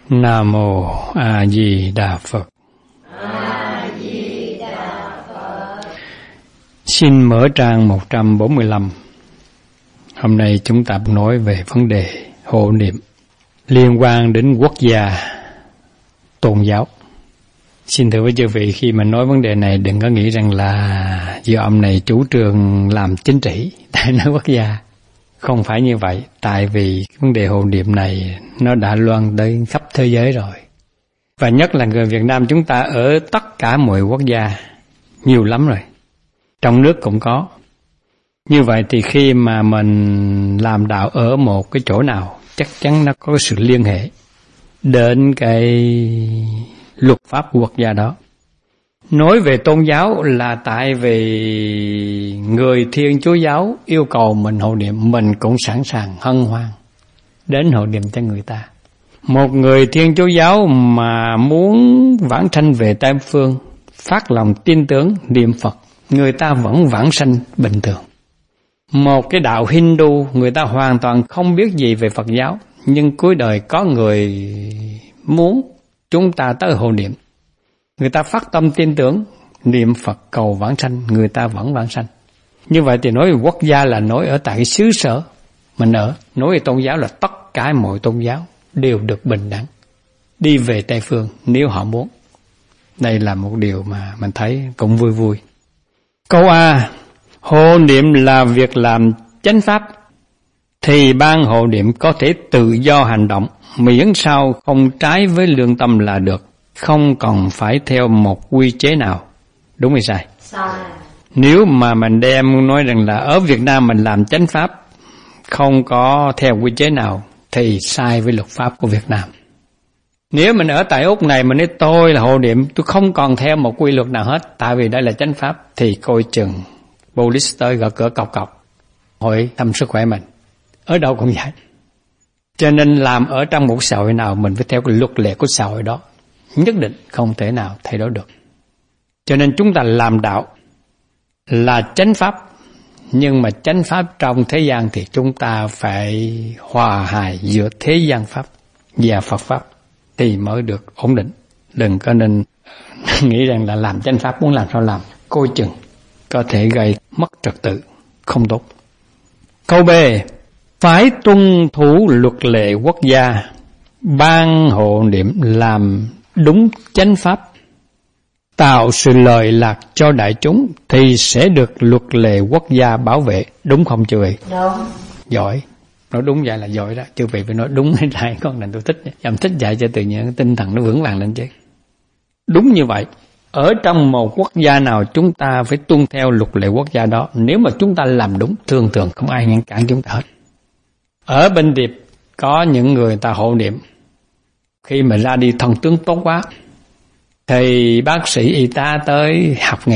Nam Mô A Di Đà Phật. A Di Đà Phật. Xin mở trang 145. Hôm nay chúng ta nói về vấn đề hộ niệm liên quan đến quốc gia, tôn giáo. Xin thưa với chư vị, khi mà nói vấn đề này đừng có nghĩ rằng là do ông này chủ trương làm chính trị tại nói quốc gia. Không phải như vậy, tại vì vấn đề hộ niệm này nó đã loan tới khắp thế giới rồi. Và nhất là người Việt Nam chúng ta ở tất cả mọi quốc gia, nhiều lắm rồi. Trong nước cũng có. Như vậy thì khi mà mình làm đạo ở một cái chỗ nào, chắc chắn nó có sự liên hệ đến cái luật pháp của quốc gia đó. Nói về tôn giáo là tại vì người Thiên Chúa giáo yêu cầu mình hộ niệm, mình cũng sẵn sàng hân hoan đến hộ niệm cho người ta. Một người Thiên Chúa giáo mà muốn vãng sanh về Tây Phương, phát lòng tin tưởng niệm Phật, người ta vẫn vãng sanh bình thường. Một cái đạo Hindu, người ta hoàn toàn không biết gì về Phật giáo, nhưng cuối đời có người muốn chúng ta tới hộ niệm. Người ta phát tâm tin tưởng, niệm Phật cầu vãng sanh, người ta vẫn vãng sanh. Như vậy thì nói về quốc gia là nói ở tại cái xứ sở mình ở. Nói về tôn giáo là tất cả mọi tôn giáo đều được bình đẳng đi về Tây Phương nếu họ muốn. Đây là một điều mà mình thấy cũng vui vui. Câu A. Hộ niệm là việc làm chánh pháp, thì ban hộ niệm có thể tự do hành động, miễn sao không trái với lương tâm là được, không cần phải theo một quy chế nào. Đúng hay sai? Sai. Nếu mà mình đem nói rằng là ở Việt Nam mình làm chánh pháp, không có theo quy chế nào, thì sai với luật pháp của Việt Nam. Nếu mình ở tại Úc này, mình nói tôi là hộ niệm, tôi không còn theo một quy luật nào hết, tại vì đây là chánh pháp, thì coi chừng police tới gõ cửa cọc cọc, hỏi thăm sức khỏe mình. Ở đâu cũng vậy. Cho nên làm ở trong một xã hội nào, mình phải theo cái luật lệ của xã hội đó. Nhất định không thể nào thay đổi được. Cho nên chúng ta làm đạo là chánh pháp, nhưng mà chánh pháp trong thế gian thì chúng ta phải hòa hài giữa thế gian pháp và Phật pháp thì mới được ổn định. Đừng có nên nghĩ rằng là làm chánh pháp muốn làm sao làm, coi chừng có thể gây mất trật tự, không tốt. Câu B. Phải tuân thủ luật lệ quốc gia, ban hộ niệm làm đúng chánh pháp, tạo sự lợi lạc cho đại chúng thì sẽ được luật lệ quốc gia bảo vệ. Đúng không chư vị? Đúng. Giỏi. Nói đúng vậy là giỏi đó. Chư vị phải nói đúng hay sai, con này tôi thích. Dám thích dạy cho tự nhiên tinh thần nó vững vàng lên chứ. Đúng như vậy. Ở trong một quốc gia nào chúng ta phải tuân theo luật lệ quốc gia đó. Nếu mà chúng ta làm đúng, thường thường không ai ngăn cản chúng ta hết. Ở bên Điệp có những người ta hộ niệm, khi mà ra đi thần tướng tốt quá thì bác sĩ y tá tới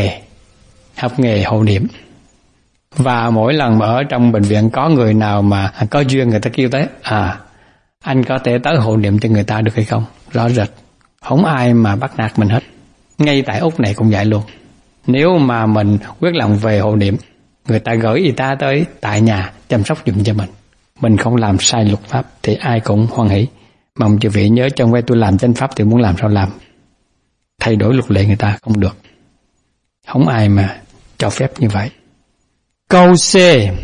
học nghề hộ niệm. Và mỗi lần mà ở trong bệnh viện có người nào mà có duyên, người ta kêu tới, anh có thể tới hộ niệm cho người ta được hay không? Rõ rệt, không ai mà bắt nạt mình hết. Ngay tại Úc này cũng vậy luôn. Nếu mà mình quyết lòng về hộ niệm, người ta gửi y tá tới tại nhà chăm sóc giùm cho mình. Mình không làm sai luật pháp thì ai cũng hoan hỷ. Mong chư vị nhớ trong quay tôi làm chánh pháp thì muốn làm sao làm. Thay đổi luật lệ người ta không được. Không ai mà cho phép như vậy. Câu C.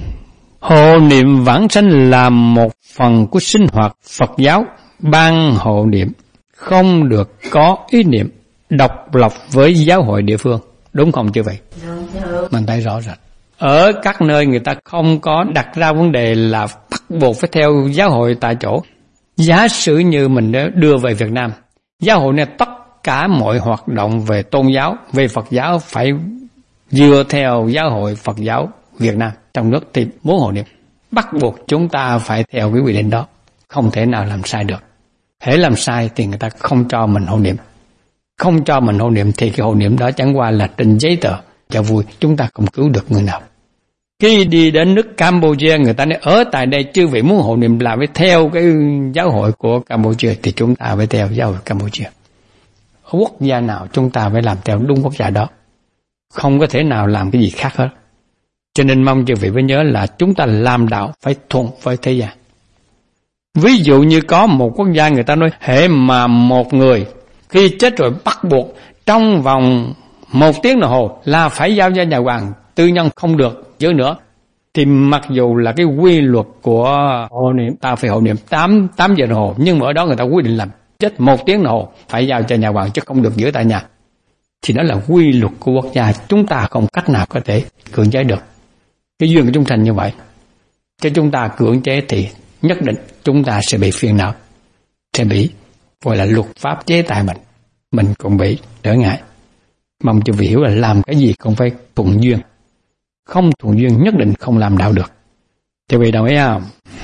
Hộ niệm vãng sanh là một phần của sinh hoạt Phật giáo. Ban hộ niệm không được có ý niệm độc lập với giáo hội địa phương. Đúng không chư vị? Đúng. Mình thấy rõ rệt. Ở các nơi người ta không có đặt ra vấn đề là bắt buộc phải theo giáo hội tại chỗ. Giả sử như mình đưa về Việt Nam, giáo hội này tất cả mọi hoạt động về tôn giáo, về Phật giáo phải dựa theo giáo hội Phật giáo Việt Nam. Trong nước thì muốn hộ niệm, bắt buộc chúng ta phải theo cái quy định đó. Không thể nào làm sai được. Hễ làm sai thì người ta không cho mình hộ niệm. Không cho mình hộ niệm thì cái hộ niệm đó chẳng qua là trên giấy tờ cho vui, chúng ta không cứu được người nào. Khi đi đến nước Campuchia, người ta nói ở tại đây chư vị muốn hộ niệm là phải theo cái giáo hội của Campuchia, thì chúng ta phải theo giáo hội Campuchia. Ở quốc gia nào chúng ta phải làm theo đúng quốc gia đó. Không có thể nào làm cái gì khác hết. Cho nên mong chư vị phải nhớ là chúng ta làm đạo phải thuận với thế gian. Ví dụ như có một quốc gia người ta nói hễ mà một người khi chết rồi bắt buộc trong vòng 1 tiếng đồng hồ là phải giao cho nhà hoàng, tư nhân không được giữ nữa. Thì mặc dù là cái quy luật của hộ niệm, ta phải hộ niệm 8 giờ đồng hồ, nhưng mà ở đó người ta quy định là chết 1 tiếng đồng hồ phải giao cho nhà hoàng chứ không được giữ tại nhà. Thì đó là quy luật của quốc gia, chúng ta không cách nào có thể cưỡng chế được. Cái duyên của chúng sanh như vậy. Cho chúng ta cưỡng chế thì nhất định chúng ta sẽ bị phiền não, sẽ bị gọi là luật pháp chế tài mình cũng bị trở ngại. Mong cho vị hiểu là làm cái gì cũng phải thuận duyên, không thuận duyên nhất định không làm đạo được. Cho vị đồng ý không?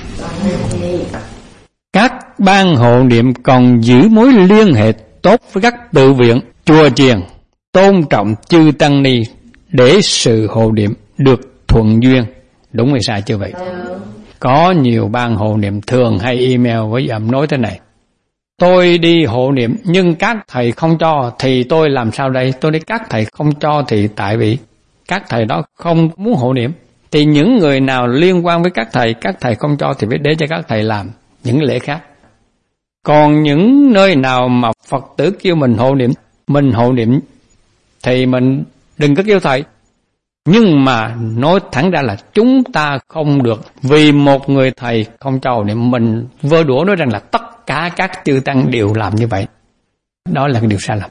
Các ban hộ niệm còn giữ mối liên hệ tốt với các tự viện, chùa chiền, tôn trọng chư tăng ni để sự hộ niệm được thuận duyên. Đúng hay sai chưa vậy? Có nhiều ban hộ niệm thường hay email với dòng nói thế này: tôi đi hộ niệm nhưng các thầy không cho thì tôi làm sao đây? Tôi đi các thầy không cho thì tại vì các thầy đó không muốn hộ niệm. Thì những người nào liên quan với các thầy không cho thì phải để cho các thầy làm những lễ khác. Còn những nơi nào mà Phật tử kêu mình hộ niệm thì mình đừng có kêu thầy. Nhưng mà nói thẳng ra là chúng ta không được vì một người thầy không cho hộ niệm mình vơ đũa nói rằng là tất cả các chư tăng đều làm như vậy. Đó là cái điều sai lầm.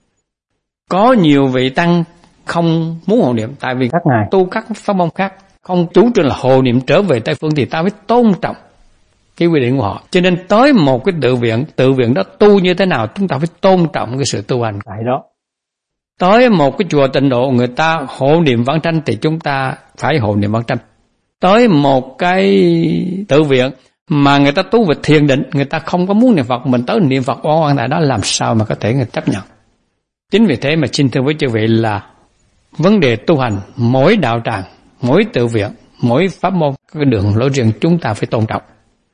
Có nhiều vị tăng không muốn hộ niệm tại vì các ngài tu các pháp môn khác, không chú trọng là hộ niệm trở về Tây Phương thì ta phải tôn trọng cái quy định của họ. Cho nên tới một cái tự viện đó tu như thế nào chúng ta phải tôn trọng cái sự tu hành tại đó. Tới một cái chùa Tịnh Độ người ta hộ niệm vãng sanh thì chúng ta phải hộ niệm vãng sanh. Tới một cái tự viện mà người ta tu về thiền định, người ta không có muốn niệm Phật, mình tới niệm Phật oan tại đó làm sao mà có thể người chấp nhận. Chính vì thế mà xin thưa với chư vị là vấn đề tu hành, mỗi đạo tràng, mỗi tự viện, mỗi pháp môn cái đường lối riêng chúng ta phải tôn trọng.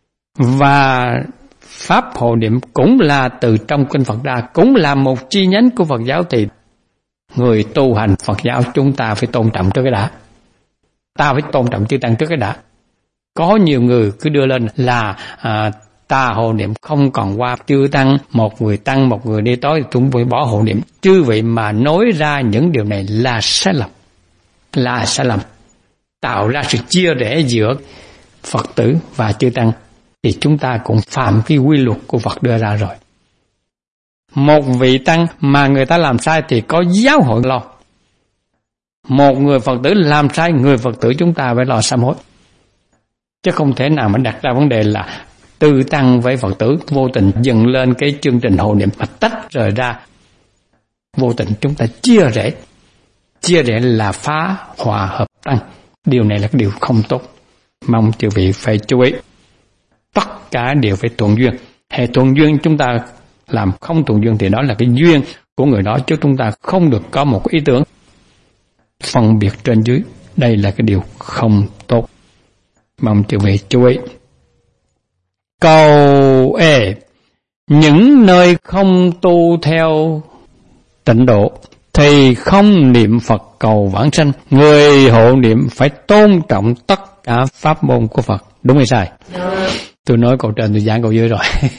Và pháp hộ niệm cũng là từ trong kinh Phật ra, cũng là một chi nhánh của Phật giáo thì người tu hành Phật giáo chúng ta phải tôn trọng trước cái đã. Ta phải tôn trọng chư tăng trước cái đã. Có nhiều người cứ đưa lên là ta hộ niệm không còn qua chư tăng, một người tăng, một người đi tới thì chúng phải bỏ hộ niệm. Chư vị mà nói ra những điều này là sai lầm. Là sai lầm. Tạo ra sự chia rẽ giữa Phật tử và chư tăng thì chúng ta cũng phạm cái quy luật của Phật đưa ra rồi. Một vị tăng mà người ta làm sai thì có giáo hội lo. Một người Phật tử làm sai, người Phật tử chúng ta phải lo sám hối. Chứ không thể nào mà đặt ra vấn đề là tư tăng với Phật tử vô tình dựng lên cái chương trình hộ niệm mà tách rời ra. Vô tình chúng ta chia rẽ. Chia rẽ là phá hòa hợp tăng. Điều này là cái điều không tốt. Mong chư vị phải chú ý. Tất cả đều phải thuận duyên. Hệ thuận duyên chúng ta làm không thuận duyên thì đó là cái duyên của người đó, chứ chúng ta không được có một ý tưởng phân biệt trên dưới. Đây là cái điều không tốt. Mong chư vị chú ý. Câu E. Những nơi không tu theo tịnh độ thì không niệm Phật cầu vãng sanh. Người hộ niệm phải tôn trọng tất cả pháp môn của Phật. Đúng hay sai? Tôi nói câu trên tôi giảng câu dưới rồi.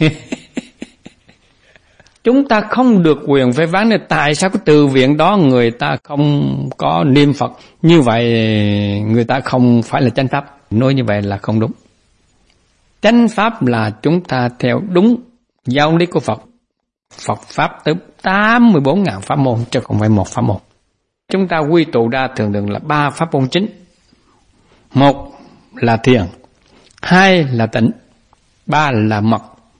Chúng ta không được quyền phê phán nên tại sao cái từ viện đó người ta không có niệm Phật. Như vậy người ta không phải là chánh pháp. Nói như vậy là không đúng. Chánh pháp là chúng ta theo đúng giáo lý của Phật. Phật Pháp tới 84.000 pháp môn chứ không phải một pháp môn. Chúng ta quy tụ ra thường là 3 pháp môn chính. 1 là thiền, 2 là tịnh, 3 là mật.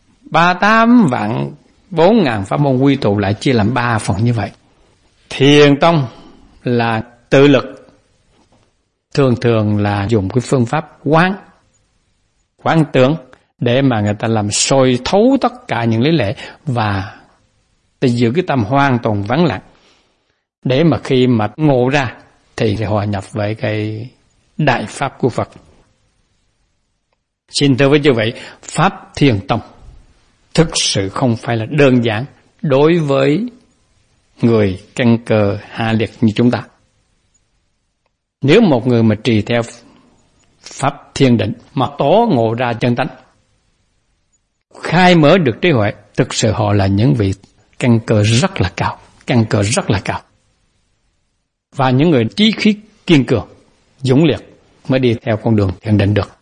38.000 pháp môn quy tụ lại chia làm 3 phần như vậy. Thiền tông là tự lực. Thường là dùng cái phương pháp quán tưởng để mà người ta làm soi thấu tất cả những lý lẽ và giữ cái tâm hoàn toàn vắng lặng để mà khi mà ngộ ra thì hòa nhập với cái đại pháp của Phật. Xin thưa với chư vị, pháp thiền tông thực sự không phải là đơn giản đối với người căn cơ hạ liệt như chúng ta. Nếu một người mà trì theo pháp thiền định mà tỏ ngộ ra chân tánh khai mở được trí huệ, thực sự họ là những vị căn cơ rất là cao. Và những người chí khí kiên cường, dũng liệt mới đi theo con đường thiền định được.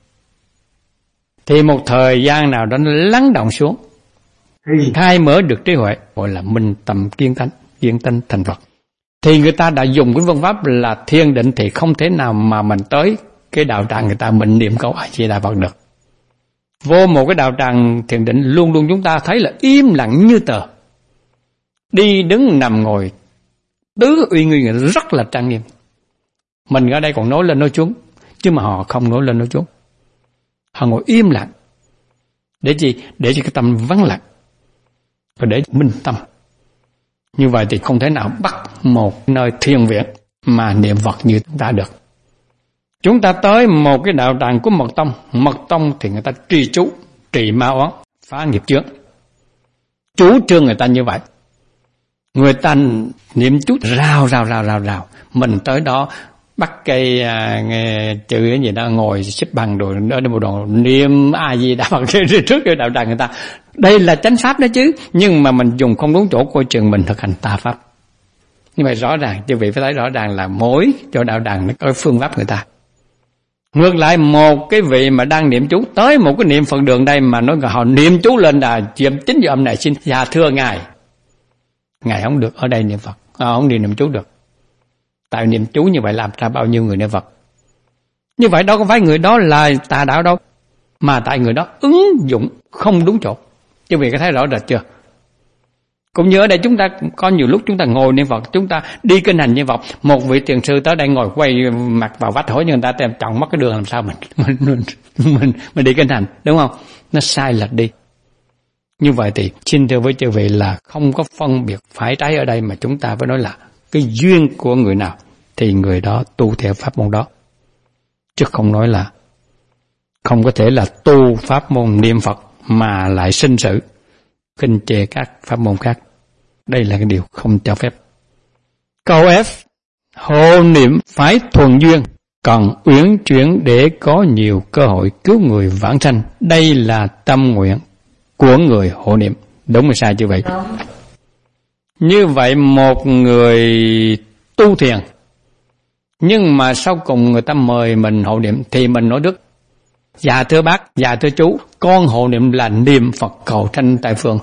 Thì một thời gian nào đó nó lắng động xuống, khai mở được trí huệ, gọi là minh tâm kiến tánh thành Phật. Thì người ta đã dùng cái phương pháp là thiền định, thì không thể nào mà mình tới cái đạo tràng người ta mình niệm câu A Di Đà Phật được. Vô một cái đạo tràng thiền định luôn luôn chúng ta thấy là im lặng như tờ. Đi đứng nằm ngồi tứ uy nghi rất là trang nghiêm. Mình ở đây còn nói lên nói xuống, chứ mà họ không nói lên nói xuống. Họ ngồi im lặng. Để gì? Để cho cái tâm vắng lặng, và để minh tâm. Như vậy thì không thể nào bắt một nơi thiền viện mà niệm Phật như chúng ta được. Chúng ta tới một cái đạo tràng của Mật Tông thì người ta trì chú, trì ma oán, phá nghiệp chướng. Chủ trương người ta như vậy. Người ta niệm chú rào. Mình tới đó bắt cây chữ cái gì đó, ngồi xếp bằng rồi ở đây một đoạn niệm A Di Đà Phật trước cái đạo tràng người ta. Đây là chánh pháp đó chứ, nhưng mà mình dùng không đúng chỗ, coi chừng mình thực hành tà pháp. Như vậy rõ ràng, quý vị phải thấy rõ ràng là mỗi chỗ đạo tràng nó có phương pháp người ta. Ngược lại, một cái vị mà đang niệm chú tới một cái niệm Phật đường đây mà nói họ niệm chú lên là chiếm chính giờ âm này, xin dạ thưa ngài không được ở đây niệm Phật, không đi niệm chú được. Tại niệm chú như vậy làm ra bao nhiêu người niệm Phật. Như vậy đó không phải người đó là tà đạo đâu, mà tại người đó ứng dụng không đúng chỗ. Quý vị có thấy rõ rệt chưa? Cũng như ở đây chúng ta có nhiều lúc chúng ta ngồi niệm Phật, chúng ta đi kinh hành niệm Phật, một vị thiền sư tới đây ngồi quay mặt vào vách hỏi người ta tìm chọn mất cái đường làm sao mình đi kinh hành, đúng không? Nó sai lệch đi. Như vậy thì xin thưa với chư vị là không có phân biệt phải trái ở đây, mà chúng ta phải nói là cái duyên của người nào thì người đó tu theo pháp môn đó, chứ không nói là không có thể là tu pháp môn niệm Phật mà lại sinh sự khinh chê các pháp môn khác. Đây là cái điều không cho phép. Câu F, hộ niệm phải thuần duyên, còn uyển chuyển để có nhiều cơ hội cứu người vãng sanh. Đây là tâm nguyện của người hộ niệm. Đúng hay sai chứ vậy? Đúng. Như vậy một người tu thiền, nhưng mà sau cùng người ta mời mình hộ niệm thì mình nói đức: dạ thưa bác, dạ thưa chú, con hộ niệm là niệm Phật cầu sanh tại phương.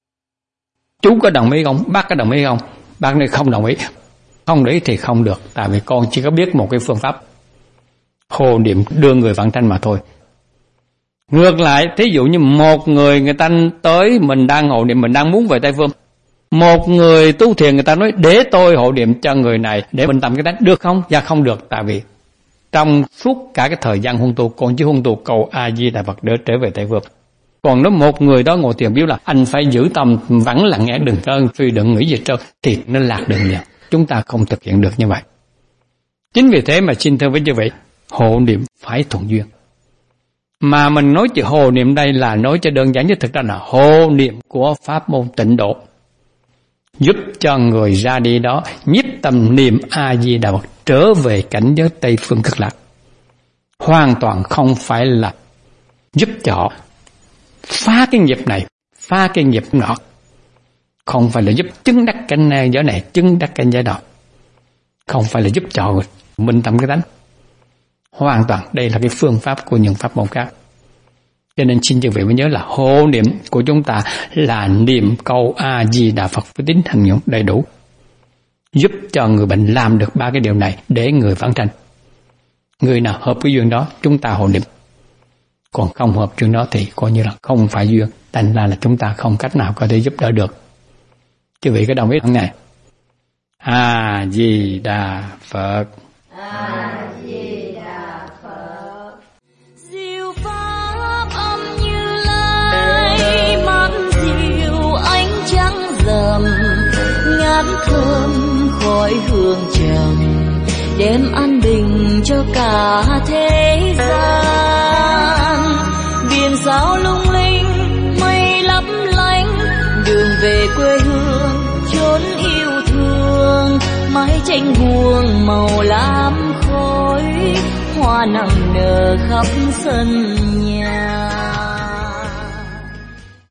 Chú có đồng ý không? Bác có đồng ý không? Bác nói không đồng ý. Không đồng ý thì không được, tại vì con chỉ có biết một cái phương pháp hộ niệm đưa người vãng sanh mà thôi. Ngược lại, thí dụ như một người ta tới, mình đang hộ niệm, mình đang muốn về Tây Phương. Một người tu thiền người ta nói để tôi hộ niệm cho người này để mình tầm cái đánh, được không? Dạ không được, tại vì trong suốt cả cái thời gian huân tu, con chỉ huân tu cầu A Di Đà Phật để trở về Tây Phương. Còn nếu một người đó ngồi thiền biết là anh phải giữ tâm vắng lặng nghe, đừng trơn phi, đừng nghĩ gì trơn, thì nó lạc đường liền. Chúng ta không thực hiện được như vậy. Chính vì thế mà xin thưa với quý vị, hộ niệm phải thuận duyên. Mà mình nói chữ hộ niệm đây là nói cho đơn giản, chứ thực ra là hộ niệm của pháp môn tịnh độ, giúp cho người ra đi đó nhiếp tâm niệm A Di Đà Phật trở về cảnh giới Tây Phương Cực Lạc. Hoàn toàn không phải là giúp cho họ phá cái nghiệp này, phá cái nghiệp nọ, không phải là giúp chứng đắc cảnh giới này, chứng đắc cảnh giới nọ, không phải là giúp cho người minh tâm cái tánh. Hoàn toàn đây là cái phương pháp của những pháp môn khác. Cho nên xin quý vị mới nhớ là hộ niệm của chúng ta là niệm câu A Di Đà Phật với tính hành dụng đầy đủ, giúp cho người bệnh làm được ba cái điều này để người vãng sanh. Người nào hợp cái duyên đó chúng ta hộ niệm, còn không hợp duyên đó thì coi như là không phải duyên, thành ra là chúng ta không cách nào có thể giúp đỡ được. Quý vị có đồng ý không này? A Di Đà Phật. A Di Đà Phật. Diệu pháp âm Như Lai, mang diệu ánh trắng rằm, ngát thơm khói hương trầm, đem an bình cho cả thế gian. Biển sao lung linh, mây lấp lánh, đường về quê hương chốn yêu thương. Mái tranh buông màu lam khói, hoa nặng nở khắp sân nhà.